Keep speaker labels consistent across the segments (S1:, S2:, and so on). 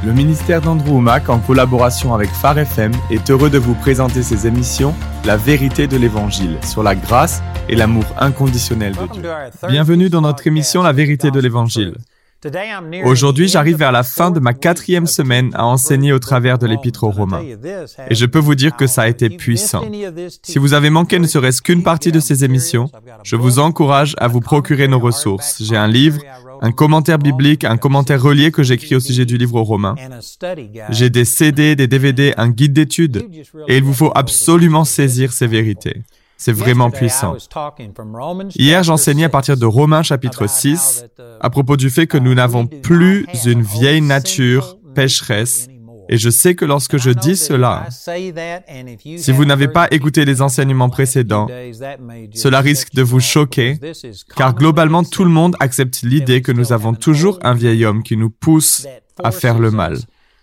S1: Le ministère d'Andrew Wommack, en collaboration avec Phare FM, est heureux de vous présenter ses émissions « La vérité de l'Évangile » sur la grâce et l'amour inconditionnel de Dieu. Bienvenue dans notre émission « La vérité de l'Évangile ». Aujourd'hui, j'arrive vers la fin de ma 4e semaine à enseigner au travers de l'Épître aux Romains. Et je peux vous dire que ça a été puissant. Si vous avez manqué ne serait-ce qu'une partie de ces émissions, je vous encourage à vous procurer nos ressources. J'ai un livre, un commentaire biblique, un commentaire relié que j'écris au sujet du livre aux Romains. J'ai des CD, des DVD, un guide d'études. Et il vous faut absolument saisir ces vérités. C'est vraiment puissant. Hier, j'enseignais à partir de Romains chapitre 6, à propos du fait que nous n'avons plus une vieille nature pécheresse. Et je sais que lorsque je dis cela, si vous n'avez pas écouté les enseignements précédents, cela risque de vous choquer, car globalement, tout le monde accepte l'idée que nous avons toujours un vieil homme qui nous pousse à faire le mal.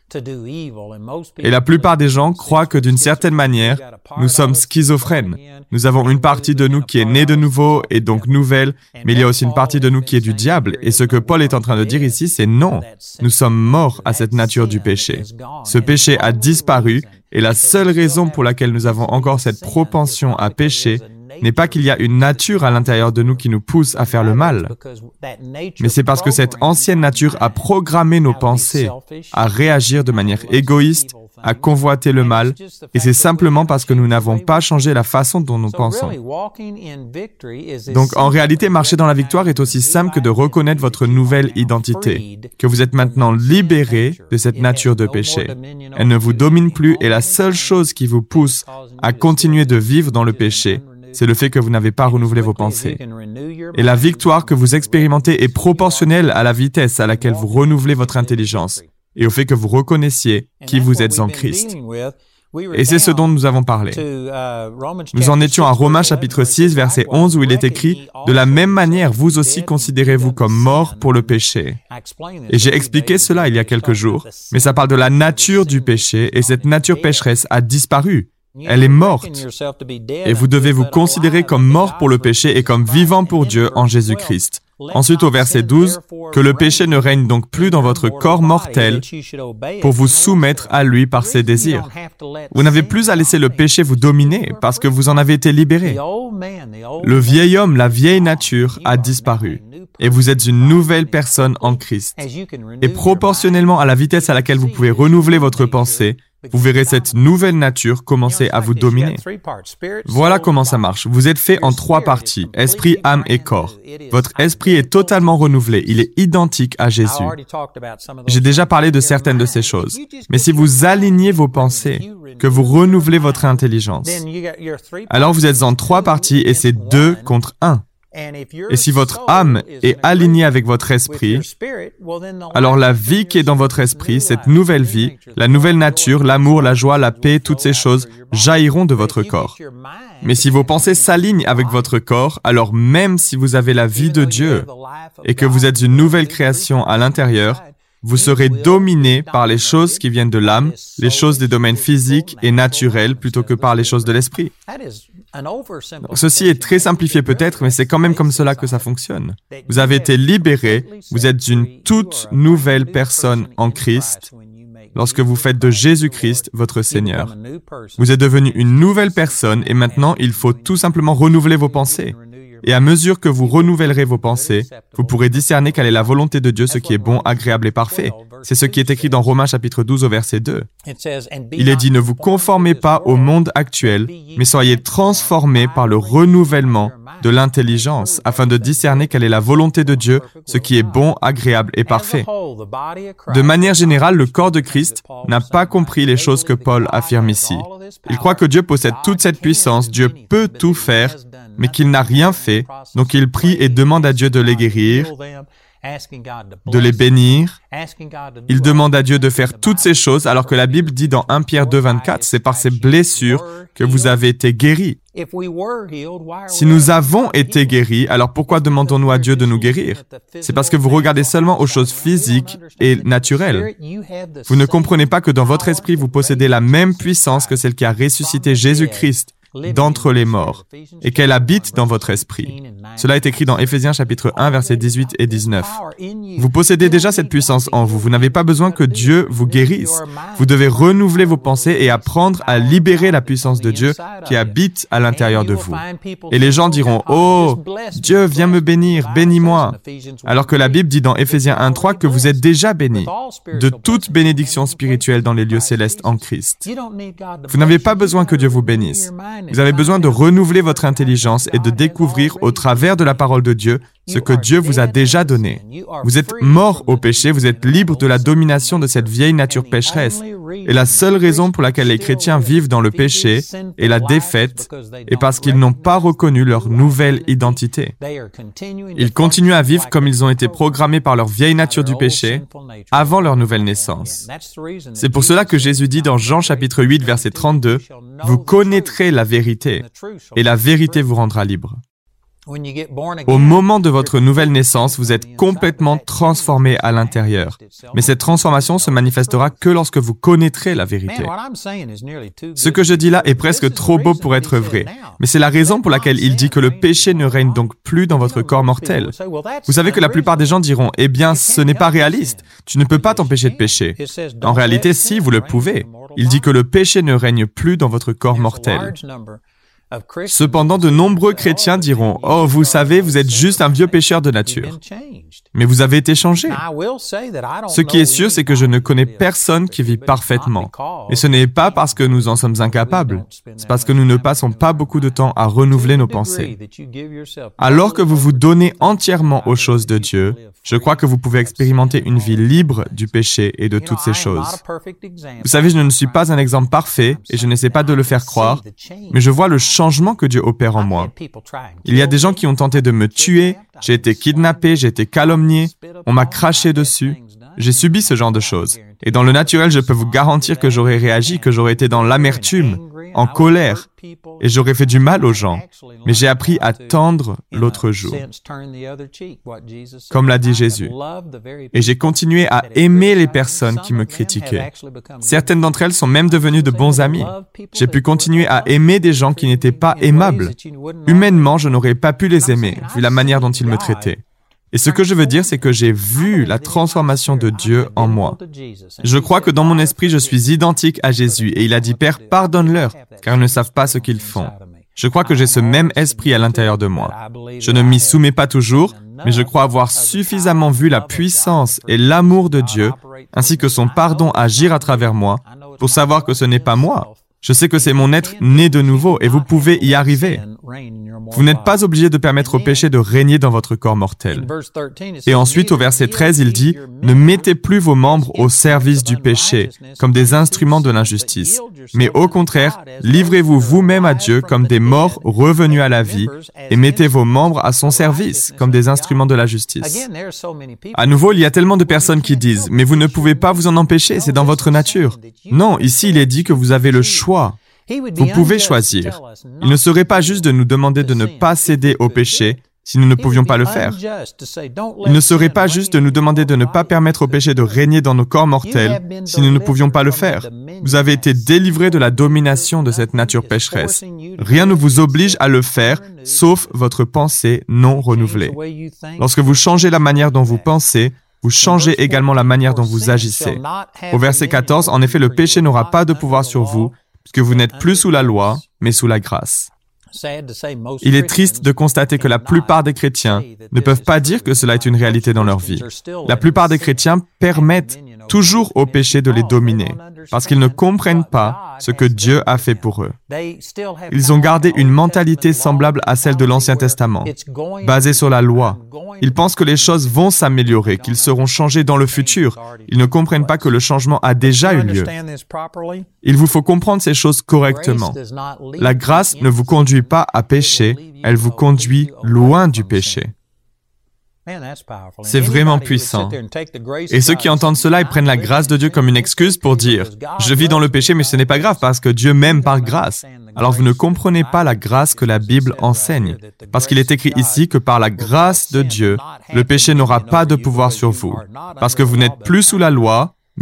S1: Et la plupart des gens croient que d'une certaine manière, nous sommes schizophrènes. Nous avons une partie de nous qui est née de nouveau et donc nouvelle, mais il y a aussi une partie de nous qui est du diable. Et ce que Paul est en train de dire ici, c'est non. Nous sommes morts à cette nature du péché. Ce péché a disparu et la seule raison pour laquelle nous avons encore cette propension à pécher n'est pas qu'il y a une nature à l'intérieur de nous qui nous pousse à faire le mal, mais c'est parce que cette ancienne nature a programmé nos pensées à réagir de manière égoïste, à convoiter le mal, et c'est simplement parce que nous n'avons pas changé la façon dont nous pensons. Donc, en réalité, marcher dans la victoire est aussi simple que de reconnaître votre nouvelle identité, que vous êtes maintenant libéré de cette nature de péché. Elle ne vous domine plus, et la seule chose qui vous pousse à continuer de vivre dans le péché, c'est le fait que vous n'avez pas renouvelé vos pensées. Et la victoire que vous expérimentez est proportionnelle à la vitesse à laquelle vous renouvelez votre intelligence et au fait que vous reconnaissiez qui vous êtes en Christ. Et c'est ce dont nous avons parlé. Nous en étions à Romains chapitre 6, verset 11, où il est écrit « De la même manière, vous aussi considérez-vous comme morts pour le péché. » Et j'ai expliqué cela il y a quelques jours, mais ça parle de la nature du péché, et cette nature pécheresse a disparu. Elle est morte. Et vous devez vous considérer comme mort pour le péché et comme vivant pour Dieu en Jésus-Christ. Ensuite, au verset 12, « Que le péché ne règne donc plus dans votre corps mortel pour vous soumettre à lui par ses désirs. » Vous n'avez plus à laisser le péché vous dominer parce que vous en avez été libérés. Le vieil homme, la vieille nature a disparu et vous êtes une nouvelle personne en Christ. Et proportionnellement à la vitesse à laquelle vous pouvez renouveler votre pensée, vous verrez cette nouvelle nature commencer à vous dominer. Voilà comment ça marche. Vous êtes fait en 3 parties, esprit, âme et corps. Votre esprit est totalement renouvelé. Il est identique à Jésus. J'ai déjà parlé de certaines de ces choses. Mais si vous alignez vos pensées, que vous renouvelez votre intelligence, alors vous êtes en 3 parties et c'est 2 contre 1. Et si votre âme est alignée avec votre esprit, alors la vie qui est dans votre esprit, cette nouvelle vie, la nouvelle nature, l'amour, la joie, la paix, toutes ces choses jailliront de votre corps. Mais si vos pensées s'alignent avec votre corps, alors même si vous avez la vie de Dieu et que vous êtes une nouvelle création à l'intérieur, vous serez dominé par les choses qui viennent de l'âme, les choses des domaines physiques et naturels plutôt que par les choses de l'esprit. Donc, ceci est très simplifié peut-être, mais c'est quand même comme cela que ça fonctionne. Vous avez été libérés, vous êtes une toute nouvelle personne en Christ lorsque vous faites de Jésus-Christ votre Seigneur. Vous êtes devenu une nouvelle personne et maintenant il faut tout simplement renouveler vos pensées. Et à mesure que vous renouvellerez vos pensées, vous pourrez discerner quelle est la volonté de Dieu, ce qui est bon, agréable et parfait. C'est ce qui est écrit dans Romains chapitre 12 au verset 2. Il est dit, ne vous conformez pas au monde actuel, mais soyez transformés par le renouvellement de l'intelligence, afin de discerner quelle est la volonté de Dieu, ce qui est bon, agréable et parfait. De manière générale, le corps de Christ n'a pas compris les choses que Paul affirme ici. Il croit que Dieu possède toute cette puissance, Dieu peut tout faire, mais qu'il n'a rien fait, donc il prie et demande à Dieu de les guérir, de les bénir. Il demande à Dieu de faire toutes ces choses, alors que la Bible dit dans 1 Pierre 2, 24, c'est par ces blessures que vous avez été guéris. Si nous avons été guéris, alors pourquoi demandons-nous à Dieu de nous guérir? C'est parce que vous regardez seulement aux choses physiques et naturelles. Vous ne comprenez pas que dans votre esprit, vous possédez la même puissance que celle qui a ressuscité Jésus-Christ. d'entre les morts et qu'elle habite dans votre esprit. Cela est écrit dans Éphésiens chapitre 1, versets 18 et 19. Vous possédez déjà cette puissance en vous. Vous n'avez pas besoin que Dieu vous guérisse. Vous devez renouveler vos pensées et apprendre à libérer la puissance de Dieu qui habite à l'intérieur de vous. Et les gens diront, « Oh, Dieu, viens me bénir, bénis-moi. » Alors que la Bible dit dans Éphésiens 1, 3 que vous êtes déjà bénis de toute bénédiction spirituelle dans les lieux célestes en Christ. Vous n'avez pas besoin que Dieu vous bénisse. Vous avez besoin de renouveler votre intelligence et de découvrir au travers de la parole de Dieu ce que Dieu vous a déjà donné. Vous êtes mort au péché, vous êtes libre de la domination de cette vieille nature pécheresse. Et la seule raison pour laquelle les chrétiens vivent dans le péché et la défaite est parce qu'ils n'ont pas reconnu leur nouvelle identité. Ils continuent à vivre comme ils ont été programmés par leur vieille nature du péché avant leur nouvelle naissance. C'est pour cela que Jésus dit dans Jean chapitre 8, verset 32, « Vous connaîtrez la vérité, et la vérité vous rendra libre. » Au moment de votre nouvelle naissance, vous êtes complètement transformé à l'intérieur. Mais cette transformation se manifestera que lorsque vous connaîtrez la vérité. Ce que je dis là est presque trop beau pour être vrai. Mais c'est la raison pour laquelle il dit que le péché ne règne donc plus dans votre corps mortel. Vous savez que la plupart des gens diront, « Eh bien, ce n'est pas réaliste. Tu ne peux pas t'empêcher de pécher. » En réalité, si, vous le pouvez. Il dit que le péché ne règne plus dans votre corps mortel. Cependant, de nombreux chrétiens diront, « Oh, vous savez, vous êtes juste un vieux pécheur de nature. » Mais vous avez été changé. Ce qui est sûr, c'est que je ne connais personne qui vit parfaitement. Et ce n'est pas parce que nous en sommes incapables. C'est parce que nous ne passons pas beaucoup de temps à renouveler nos pensées. Alors que vous vous donnez entièrement aux choses de Dieu, je crois que vous pouvez expérimenter une vie libre du péché et de toutes ces choses. Vous savez, je ne suis pas un exemple parfait et je n'essaie pas de le faire croire, mais je vois le changement que Dieu opère en moi. Il y a des gens qui ont tenté de me tuer, j'ai été kidnappé, j'ai été calomnié, on m'a craché dessus. J'ai subi ce genre de choses. Et dans le naturel, je peux vous garantir que j'aurais réagi, que j'aurais été dans l'amertume, en colère, et j'aurais fait du mal aux gens. Mais j'ai appris à tendre l'autre joue, comme l'a dit Jésus. Et j'ai continué à aimer les personnes qui me critiquaient. Certaines d'entre elles sont même devenues de bons amis. J'ai pu continuer à aimer des gens qui n'étaient pas aimables. Humainement, je n'aurais pas pu les aimer, vu la manière dont ils me traitaient. Et ce que je veux dire, c'est que j'ai vu la transformation de Dieu en moi. Je crois que dans mon esprit, je suis identique à Jésus et il a dit, « Père, pardonne-leur, car ils ne savent pas ce qu'ils font. » Je crois que j'ai ce même esprit à l'intérieur de moi. Je ne m'y soumets pas toujours, mais je crois avoir suffisamment vu la puissance et l'amour de Dieu, ainsi que son pardon agir à travers moi, pour savoir que ce n'est pas moi. Je sais que c'est mon être né de nouveau et vous pouvez y arriver. Vous n'êtes pas obligé de permettre au péché de régner dans votre corps mortel. Et ensuite, au verset 13, il dit, « Ne mettez plus vos membres au service du péché, comme des instruments de l'injustice, mais au contraire, livrez-vous vous-même à Dieu comme des morts revenus à la vie, et mettez vos membres à son service, comme des instruments de la justice. » À nouveau, il y a tellement de personnes qui disent, « Mais vous ne pouvez pas vous en empêcher, c'est dans votre nature. » Non, ici, il est dit que vous avez le choix. Vous pouvez choisir. Il ne serait pas juste de nous demander de ne pas céder au péché si nous ne pouvions pas le faire. Il ne serait pas juste de nous demander de ne pas permettre au péché de régner dans nos corps mortels si nous ne pouvions pas le faire. Vous avez été délivrés de la domination de cette nature pécheresse. Rien ne vous oblige à le faire, sauf votre pensée non renouvelée. Lorsque vous changez la manière dont vous pensez, vous changez également la manière dont vous agissez. Au verset 14, en effet, le péché n'aura pas de pouvoir sur vous, puisque vous n'êtes plus sous la loi, mais sous la grâce. Il est triste de constater que la plupart des chrétiens ne peuvent pas dire que cela est une réalité dans leur vie. La plupart des chrétiens permettent toujours au péché de les dominer, parce qu'ils ne comprennent pas ce que Dieu a fait pour eux. Ils ont gardé une mentalité semblable à celle de l'Ancien Testament, basée sur la loi. Ils pensent que les choses vont s'améliorer, qu'ils seront changés dans le futur. Ils ne comprennent pas que le changement a déjà eu lieu. Il vous faut comprendre ces choses correctement. La grâce ne vous conduit pas à pécher, elle vous conduit loin du péché. C'est vraiment puissant. Et ceux qui entendent cela, ils prennent la grâce de Dieu comme une excuse pour dire « Je vis dans le péché, mais ce n'est pas grave parce que Dieu m'aime par grâce. » Alors vous ne comprenez pas la grâce que la Bible enseigne, parce qu'il est écrit ici que par la grâce de Dieu, le péché n'aura pas de pouvoir sur vous, parce que vous n'êtes plus sous la loi,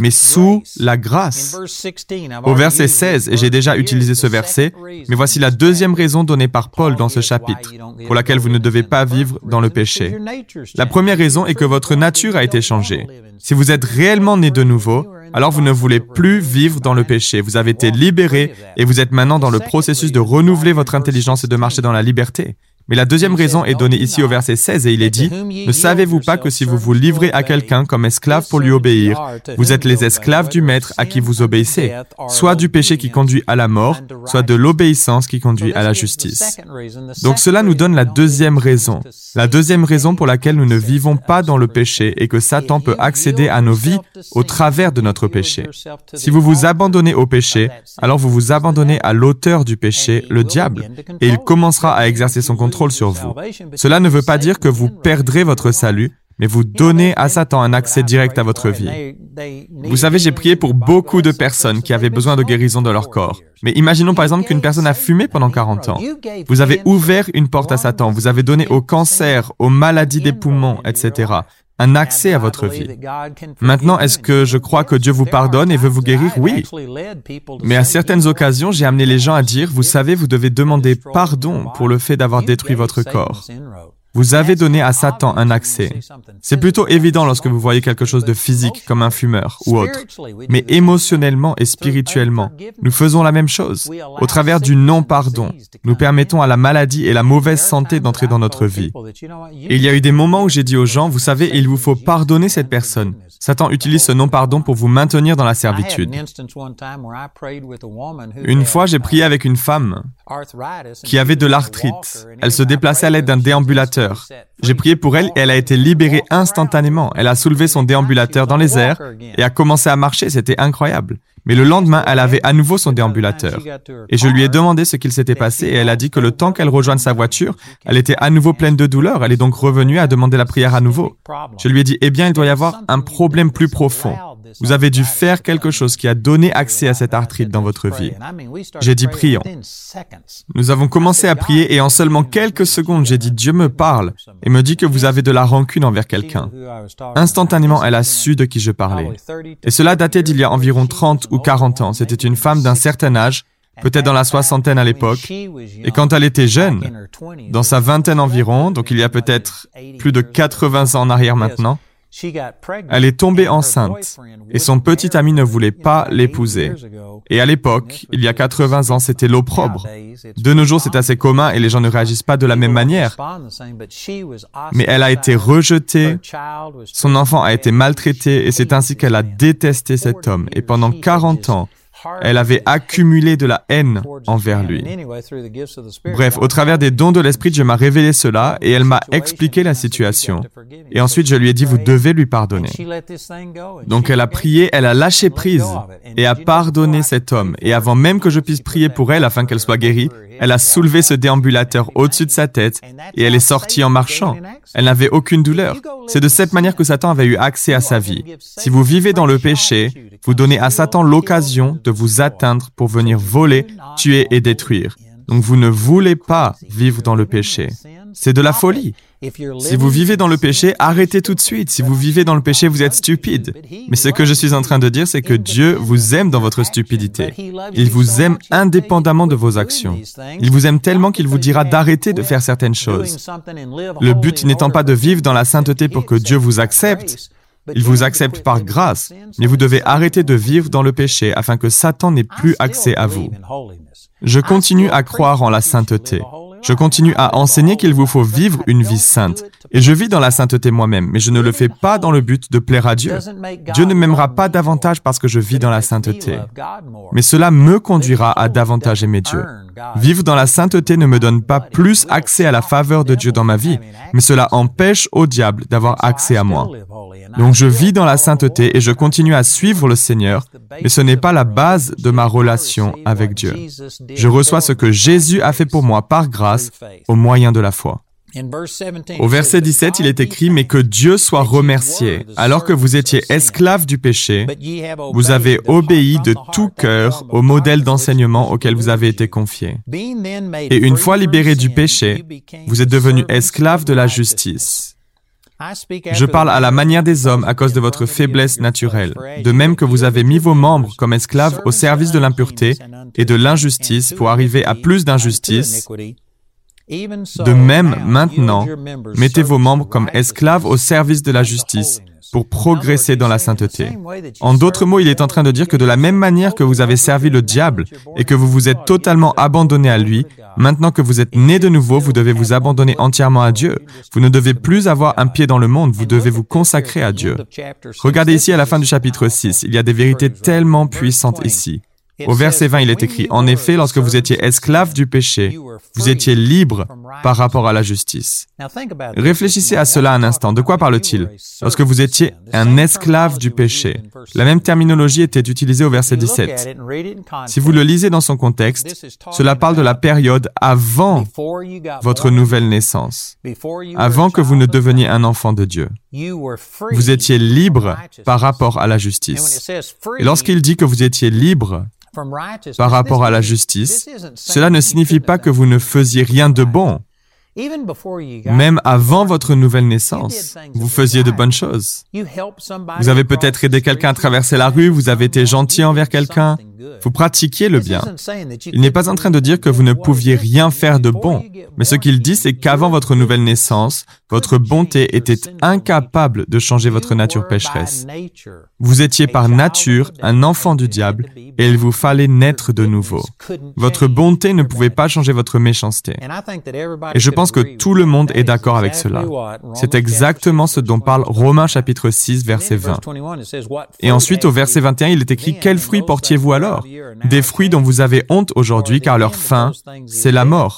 S1: mais sous la grâce. Au verset 16, et j'ai déjà utilisé ce verset, mais voici la deuxième raison donnée par Paul dans ce chapitre, pour laquelle vous ne devez pas vivre dans le péché. La première raison est que votre nature a été changée. Si vous êtes réellement né de nouveau, alors vous ne voulez plus vivre dans le péché. Vous avez été libéré et vous êtes maintenant dans le processus de renouveler votre intelligence et de marcher dans la liberté. Mais la deuxième raison est donnée ici au verset 16 et il est dit « Ne savez-vous pas que si vous vous livrez à quelqu'un comme esclave pour lui obéir, vous êtes les esclaves du maître à qui vous obéissez, soit du péché qui conduit à la mort, soit de l'obéissance qui conduit à la justice. » Donc cela nous donne la deuxième raison. La deuxième raison pour laquelle nous ne vivons pas dans le péché et que Satan peut accéder à nos vies au travers de notre péché. Si vous vous abandonnez au péché, alors vous vous abandonnez à l'auteur du péché, le diable, et il commencera à exercer son contrôle sur vous. Cela ne veut pas dire que vous perdrez votre salut, mais vous donnez à Satan un accès direct à votre vie. Vous savez, j'ai prié pour beaucoup de personnes qui avaient besoin de guérison de leur corps. Mais imaginons par exemple qu'une personne a fumé pendant 40 ans. Vous avez ouvert une porte à Satan, vous avez donné au cancer, aux maladies des poumons, etc., un accès à votre vie. Maintenant, est-ce que je crois que Dieu vous pardonne et veut vous guérir? Oui. Mais à certaines occasions, j'ai amené les gens à dire, vous savez, vous devez demander pardon pour le fait d'avoir détruit votre corps. Vous avez donné à Satan un accès. C'est plutôt évident lorsque vous voyez quelque chose de physique, comme un fumeur ou autre. Mais émotionnellement et spirituellement, nous faisons la même chose. Au travers du non-pardon, nous permettons à la maladie et la mauvaise santé d'entrer dans notre vie. Et il y a eu des moments où j'ai dit aux gens, vous savez, il vous faut pardonner cette personne. Satan utilise ce non-pardon pour vous maintenir dans la servitude. Une fois, j'ai prié avec une femme qui avait de l'arthrite. Elle se déplaçait à l'aide d'un déambulateur. J'ai prié pour elle et elle a été libérée instantanément. Elle a soulevé son déambulateur dans les airs et a commencé à marcher. C'était incroyable. Mais le lendemain, elle avait à nouveau son déambulateur. Et je lui ai demandé ce qu'il s'était passé et elle a dit que le temps qu'elle rejoigne sa voiture, elle était à nouveau pleine de douleur. Elle est donc revenue à demander la prière à nouveau. Je lui ai dit, eh bien, il doit y avoir un problème plus profond. Vous avez dû faire quelque chose qui a donné accès à cette arthrite dans votre vie. J'ai dit, prions. Nous avons commencé à prier et en seulement quelques secondes, j'ai dit, Dieu me parle et me dit que vous avez de la rancune envers quelqu'un. Instantanément, elle a su de qui je parlais. Et cela datait d'il y a environ 30 ou 40 ans. C'était une femme d'un certain âge, peut-être dans la soixantaine à l'époque. Et quand elle était jeune, dans sa vingtaine environ, donc il y a peut-être plus de 80 ans en arrière maintenant, elle est tombée enceinte et son petit ami ne voulait pas l'épouser. Et à l'époque, il y a 80 ans, c'était l'opprobre. De nos jours, c'est assez commun et les gens ne réagissent pas de la même manière. Mais elle a été rejetée, son enfant a été maltraité et c'est ainsi qu'elle a détesté cet homme. Et pendant 40 ans, elle avait accumulé de la haine envers lui. Bref, au travers des dons de l'Esprit, Dieu m'a révélé cela et elle m'a expliqué la situation. Et ensuite, je lui ai dit, vous devez lui pardonner. Donc elle a prié, elle a lâché prise et a pardonné cet homme. Et avant même que je puisse prier pour elle afin qu'elle soit guérie, elle a soulevé ce déambulateur au-dessus de sa tête et elle est sortie en marchant. Elle n'avait aucune douleur. C'est de cette manière que Satan avait eu accès à sa vie. Si vous vivez dans le péché, vous donnez à Satan l'occasion de vous atteindre pour venir voler, tuer et détruire. Donc vous ne voulez pas vivre dans le péché. C'est de la folie. Si vous vivez dans le péché, arrêtez tout de suite. Si vous vivez dans le péché, vous êtes stupide. Mais ce que je suis en train de dire, c'est que Dieu vous aime dans votre stupidité. Il vous aime indépendamment de vos actions. Il vous aime tellement qu'il vous dira d'arrêter de faire certaines choses. Le but n'étant pas de vivre dans la sainteté pour que Dieu vous accepte. Il vous accepte par grâce, mais vous devez arrêter de vivre dans le péché afin que Satan n'ait plus accès à vous. Je continue à croire en la sainteté. Je continue à enseigner qu'il vous faut vivre une vie sainte. Et je vis dans la sainteté moi-même, mais je ne le fais pas dans le but de plaire à Dieu. Dieu ne m'aimera pas davantage parce que je vis dans la sainteté. Mais cela me conduira à davantage aimer Dieu. Vivre dans la sainteté ne me donne pas plus accès à la faveur de Dieu dans ma vie, mais cela empêche au diable d'avoir accès à moi. Donc je vis dans la sainteté et je continue à suivre le Seigneur, mais ce n'est pas la base de ma relation avec Dieu. Je reçois ce que Jésus a fait pour moi par grâce au moyen de la foi. Au verset 17, il est écrit « Mais que Dieu soit remercié, alors que vous étiez esclaves du péché, vous avez obéi de tout cœur au modèle d'enseignement auquel vous avez été confiés. Et une fois libérés du péché, vous êtes devenus esclaves de la justice. » Je parle à la manière des hommes à cause de votre faiblesse naturelle, de même que vous avez mis vos membres comme esclaves au service de l'impureté et de l'injustice pour arriver à plus d'injustice. De même, maintenant, mettez vos membres comme esclaves au service de la justice pour progresser dans la sainteté. En d'autres mots, il est en train de dire que de la même manière que vous avez servi le diable et que vous vous êtes totalement abandonné à lui, maintenant que vous êtes né de nouveau, vous devez vous abandonner entièrement à Dieu. Vous ne devez plus avoir un pied dans le monde, vous devez vous consacrer à Dieu. Regardez ici à la fin du chapitre 6, il y a des vérités tellement puissantes ici. Au verset 20, il est écrit, « En effet, lorsque vous étiez esclaves du péché, vous étiez libres par rapport à la justice. » Réfléchissez à cela un instant. De quoi parle-t-il? Lorsque vous étiez un esclave du péché. La même terminologie était utilisée au verset 17. Si vous le lisez dans son contexte, cela parle de la période avant votre nouvelle naissance, avant que vous ne deveniez un enfant de Dieu. Vous étiez libre par rapport à la justice. Et lorsqu'il dit que vous étiez libre par rapport à la justice, cela ne signifie pas que vous ne faisiez rien de bon. Même avant votre nouvelle naissance, vous faisiez de bonnes choses. Vous avez peut-être aidé quelqu'un à traverser la rue, vous avez été gentil envers quelqu'un, vous pratiquiez le bien. Il n'est pas en train de dire que vous ne pouviez rien faire de bon, mais ce qu'il dit, c'est qu'avant votre nouvelle naissance, votre bonté était incapable de changer votre nature pécheresse. Vous étiez par nature un enfant du diable et il vous fallait naître de nouveau. Votre bonté ne pouvait pas changer votre méchanceté. Et je pense que tout le monde est d'accord avec cela. C'est exactement ce dont parle Romains chapitre 6, verset 20. Et ensuite, au verset 21, il est écrit « Quels fruits portiez-vous alors? Des fruits dont vous avez honte aujourd'hui, car leur fin, c'est la mort. »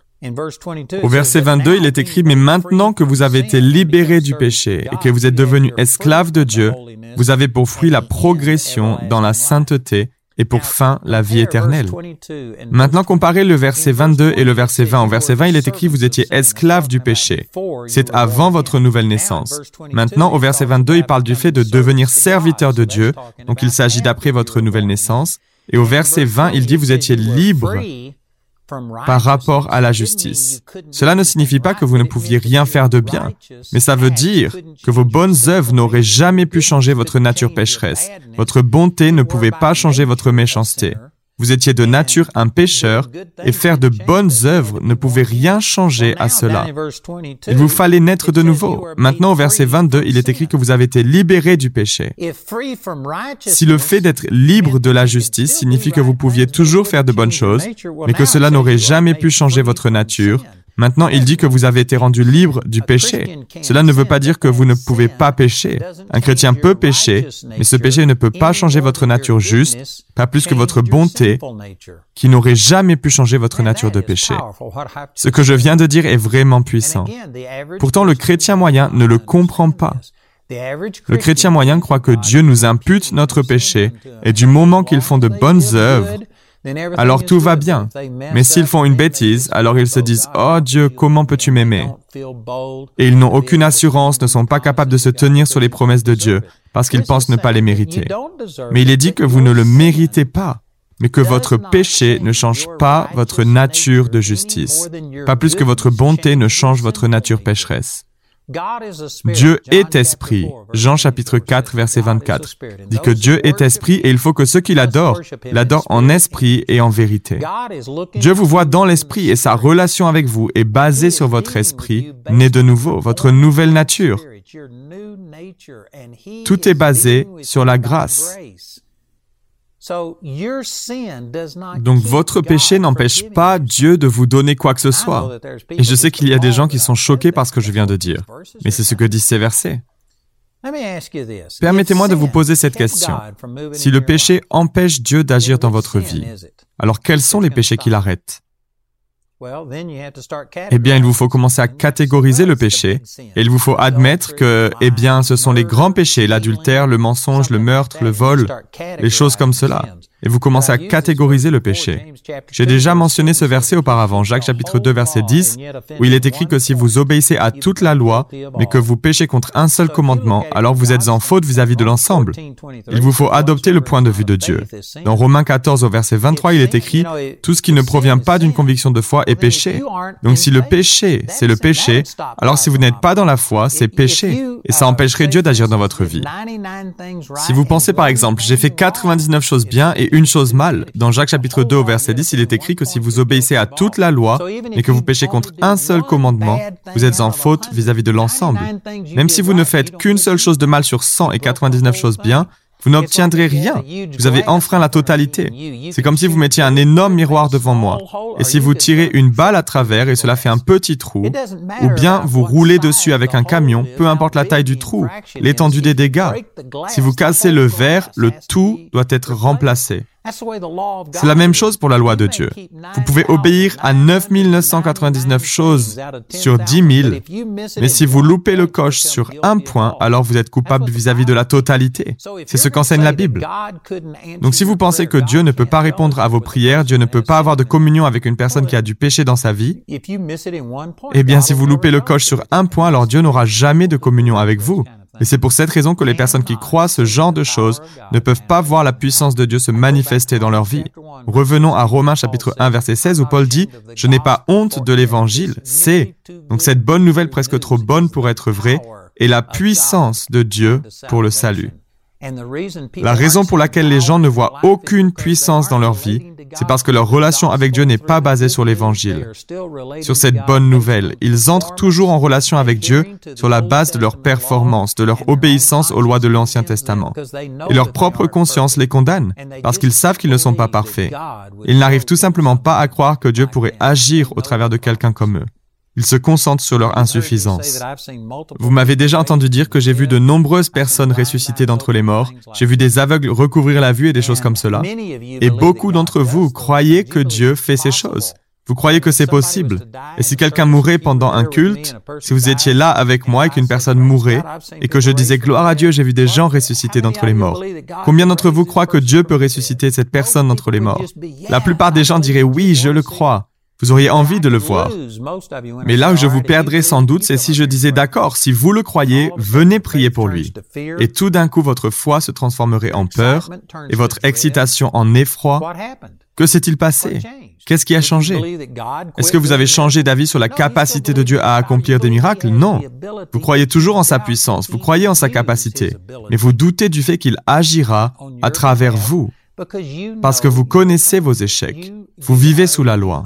S1: Au verset 22, il est écrit « Mais maintenant que vous avez été libérés du péché et que vous êtes devenus esclaves de Dieu, vous avez pour fruit la progression dans la sainteté et pour fin la vie éternelle. » Maintenant, comparez le verset 22 et le verset 20. Au verset 20, il est écrit « Vous étiez esclaves du péché. » C'est avant votre nouvelle naissance. Maintenant, au verset 22, il parle du fait de devenir serviteur de Dieu, donc il s'agit d'après votre nouvelle naissance. Et au verset 20, il dit « Vous étiez libres par rapport à la justice. » Cela ne signifie pas que vous ne pouviez rien faire de bien, mais ça veut dire que vos bonnes œuvres n'auraient jamais pu changer votre nature pécheresse. Votre bonté ne pouvait pas changer votre méchanceté. Vous étiez de nature un pécheur, et faire de bonnes œuvres ne pouvait rien changer à cela. Il vous fallait naître de nouveau. Maintenant, au verset 22, il est écrit que vous avez été libérés du péché. Si le fait d'être libre de la justice signifie que vous pouviez toujours faire de bonnes choses, mais que cela n'aurait jamais pu changer votre nature, maintenant, il dit que vous avez été rendu libre du péché. Cela ne veut pas dire que vous ne pouvez pas pécher. Un chrétien peut pécher, mais ce péché ne peut pas changer votre nature juste, pas plus que votre bonté, qui n'aurait jamais pu changer votre nature de péché. Ce que je viens de dire est vraiment puissant. Pourtant, le chrétien moyen ne le comprend pas. Le chrétien moyen croit que Dieu nous impute notre péché, et du moment qu'ils font de bonnes œuvres, alors tout va bien. Mais s'ils font une bêtise, alors ils se disent « Oh Dieu, comment peux-tu m'aimer ?» Et ils n'ont aucune assurance, ne sont pas capables de se tenir sur les promesses de Dieu, parce qu'ils pensent ne pas les mériter. Mais il est dit que vous ne le méritez pas, mais que votre péché ne change pas votre nature de justice, pas plus que votre bonté ne change votre nature pécheresse. Dieu est esprit. Jean chapitre 4, verset 24 dit que Dieu est esprit et il faut que ceux qui l'adorent en esprit et en vérité. Dieu vous voit dans l'esprit et sa relation avec vous est basée sur votre esprit, né de nouveau, votre nouvelle nature. Tout est basé sur la grâce. Donc votre péché n'empêche pas Dieu de vous donner quoi que ce soit. Et je sais qu'il y a des gens qui sont choqués par ce que je viens de dire, mais c'est ce que disent ces versets. Permettez-moi de vous poser cette question. Si le péché empêche Dieu d'agir dans votre vie, alors quels sont les péchés qui l'arrêtent? Eh bien, il vous faut commencer à catégoriser le péché, et il vous faut admettre que, eh bien, ce sont les grands péchés, l'adultère, le mensonge, le meurtre, le vol, les choses comme cela. et vous commencez à catégoriser le péché. J'ai déjà mentionné ce verset auparavant, Jacques chapitre 2 verset 10, où il est écrit que si vous obéissez à toute la loi, mais que vous péchez contre un seul commandement, alors vous êtes en faute vis-à-vis de l'ensemble. Il vous faut adopter le point de vue de Dieu. Dans Romains 14 au verset 23, il est écrit « Tout ce qui ne provient pas d'une conviction de foi est péché ». Donc si le péché, c'est le péché, alors si vous n'êtes pas dans la foi, c'est péché. Et ça empêcherait Dieu d'agir dans votre vie. Si vous pensez par exemple, j'ai fait 99 choses bien et une chose mal, dans Jacques chapitre 2 au verset 10, il est écrit que si vous obéissez à toute la loi et que vous péchez contre un seul commandement, vous êtes en faute vis-à-vis de l'ensemble. Même si vous ne faites qu'une seule chose de mal sur 100 et 99 choses bien, vous n'obtiendrez rien. Vous avez enfreint la totalité. C'est comme si vous mettiez un énorme miroir devant moi. Et si vous tirez une balle à travers et cela fait un petit trou, ou bien vous roulez dessus avec un camion, peu importe la taille du trou, l'étendue des dégâts. Si vous cassez le verre, le tout doit être remplacé. C'est la même chose pour la loi de Dieu. Vous pouvez obéir à 9 999 choses sur 10 000, mais si vous loupez le coche sur un point, alors vous êtes coupable vis-à-vis de la totalité. C'est ce qu'enseigne la Bible. Donc si vous pensez que Dieu ne peut pas répondre à vos prières, Dieu ne peut pas avoir de communion avec une personne qui a du péché dans sa vie, eh bien si vous loupez le coche sur un point, alors Dieu n'aura jamais de communion avec vous. Et c'est pour cette raison que les personnes qui croient ce genre de choses ne peuvent pas voir la puissance de Dieu se manifester dans leur vie. Revenons à Romains chapitre 1 verset 16 où Paul dit « Je n'ai pas honte de l'évangile, c'est... » Donc cette bonne nouvelle presque trop bonne pour être vraie est la puissance de Dieu pour le salut. La raison pour laquelle les gens ne voient aucune puissance dans leur vie, c'est parce que leur relation avec Dieu n'est pas basée sur l'Évangile, sur cette bonne nouvelle. Ils entrent toujours en relation avec Dieu sur la base de leur performance, de leur obéissance aux lois de l'Ancien Testament. Et leur propre conscience les condamne, parce qu'ils savent qu'ils ne sont pas parfaits. Ils n'arrivent tout simplement pas à croire que Dieu pourrait agir au travers de quelqu'un comme eux. Ils se concentrent sur leur insuffisance. Vous m'avez déjà entendu dire que j'ai vu de nombreuses personnes ressusciter d'entre les morts. J'ai vu des aveugles recouvrir la vue et des choses comme cela. Et beaucoup d'entre vous croyez que Dieu fait ces choses. Vous croyez que c'est possible. Et si quelqu'un mourait pendant un culte, si vous étiez là avec moi et qu'une personne mourait, et que je disais « Gloire à Dieu, j'ai vu des gens ressusciter d'entre les morts », combien d'entre vous croient que Dieu peut ressusciter cette personne d'entre les morts? La plupart des gens diraient « Oui, je le crois ». Vous auriez envie de le voir. Mais là où je vous perdrais sans doute, c'est si je disais « D'accord, si vous le croyez, venez prier pour lui ». Et tout d'un coup, votre foi se transformerait en peur et votre excitation en effroi. Que s'est-il passé? Qu'est-ce qui a changé? Est-ce que vous avez changé d'avis sur la capacité de Dieu à accomplir des miracles? Non. Vous croyez toujours en sa puissance, vous croyez en sa capacité, mais vous doutez du fait qu'il agira à travers vous. Parce que vous connaissez vos échecs. Vous vivez sous la loi.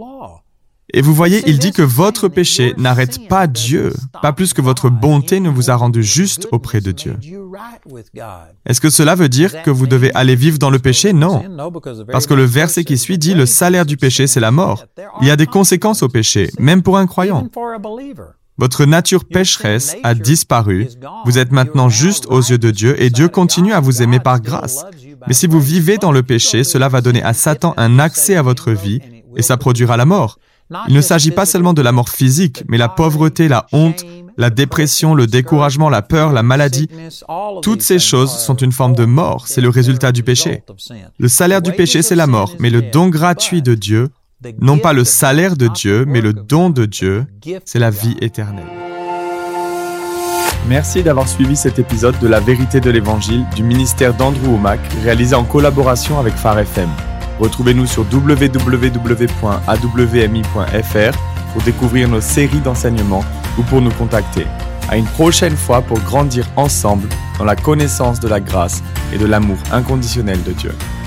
S1: Et vous voyez, il dit que votre péché n'arrête pas Dieu, pas plus que votre bonté ne vous a rendu juste auprès de Dieu. Est-ce que cela veut dire que vous devez aller vivre dans le péché? Non. Parce que le verset qui suit dit « Le salaire du péché, c'est la mort ». Il y a des conséquences au péché, même pour un croyant. Votre nature pécheresse a disparu. Vous êtes maintenant juste aux yeux de Dieu et Dieu continue à vous aimer par grâce. Mais si vous vivez dans le péché, cela va donner à Satan un accès à votre vie et ça produira la mort. Il ne s'agit pas seulement de la mort physique, mais la pauvreté, la honte, la dépression, le découragement, la peur, la maladie. Toutes ces choses sont une forme de mort, c'est le résultat du péché. Le salaire du péché, c'est la mort, mais le don gratuit de Dieu, non pas le salaire de Dieu, mais le don de Dieu, c'est la vie éternelle. Merci d'avoir suivi cet épisode de La Vérité de l'Évangile du ministère d'Andrew Wommack, réalisé en collaboration avec Phare FM. Retrouvez-nous sur www.awmi.fr pour découvrir nos séries d'enseignements ou pour nous contacter. À une prochaine fois pour grandir ensemble dans la connaissance de la grâce et de l'amour inconditionnel de Dieu.